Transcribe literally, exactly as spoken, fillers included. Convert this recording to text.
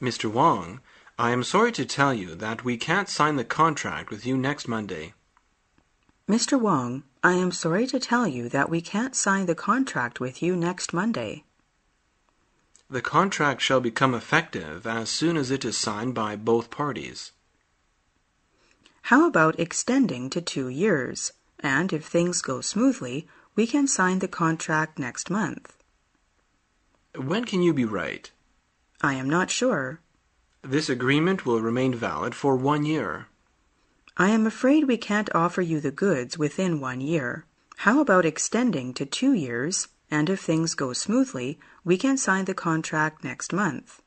Mister Wang, I am sorry to tell you that we can't sign the contract with you next Monday. Mister Wang, I am sorry to tell you that we can't sign the contract with you next Monday. The contract shall become effective as soon as it is signed by both parties. How about extending to two years? And if things go smoothly, we can sign the contract next month. When can you be right? I am not sure. This agreement will remain valid for one year. I am afraid we can't offer you the goods within one year. How about extending to two years? And if things go smoothly, we can sign the contract next month.